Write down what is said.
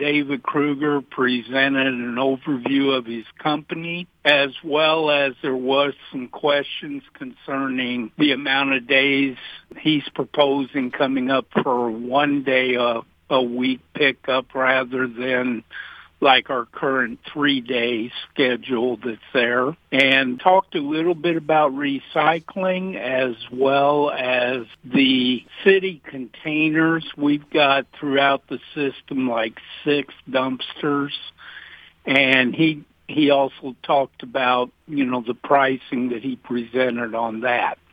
David Kruger presented an overview of his company, as well as there was some questions concerning the amount of days he's proposing coming up for 1 day a week pickup rather than like our current 3-day schedule that's there, and talked a little bit about recycling as well as the city containers. We've got throughout the system like 6 dumpsters, and he also talked about, the pricing that he presented on that.